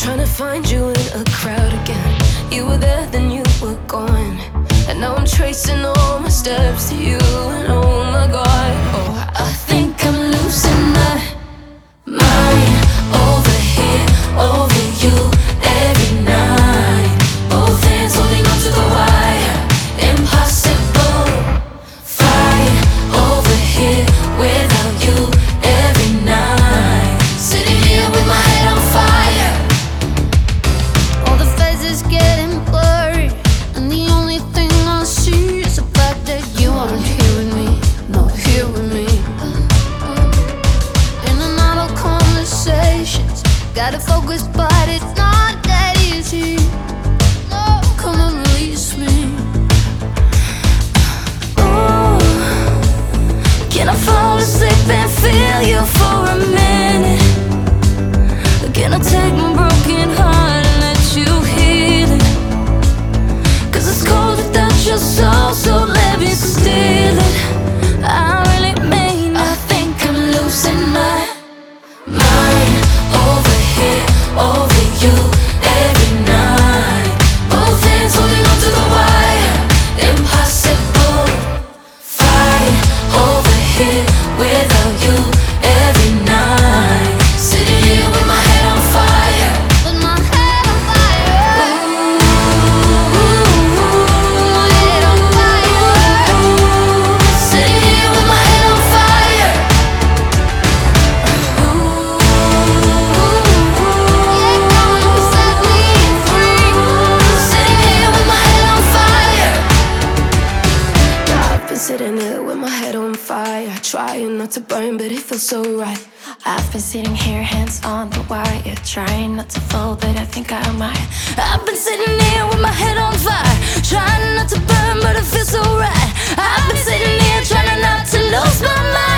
trying to find you in a crowd again. You were there, then you were gone, and now I'm tracing all my steps to you. And oh my God, oh, I think I'm losing my mind over here, over you every night. Both hands holding onto the wire, impossible fight over here without you every night. Sitting here with my head on fire. All the faces getting blurry, and the only thing I see is the fact that you aren't here with me, not here with me. In and out of conversations, gotta focus, but it's not that easy. No, come and release me. Ooh, can I fall asleep and feel you for a minute? Can I take my broken heart and let you heal it? 'Cause it's cold without your soul, so let me steal it. I really mean, I think I'm losing my mind over here, over you every night. Both hands holding onto the wire, impossible fight over here without you every night. Sitting here with my head on fire, With my head on fire, my head on fire. sitting here with my head on fire. Yeah, come and set me free. Sitting here with my head on fire. I've been sitting here with my head on fire, trying not to burn, but it feels so right. I've been sitting here, hands on the wire, trying not to fall, but I think I might. I've been sitting here with my head on fire, trying not to burn, but it feels so right. I've been sitting here trying not to lose my mind.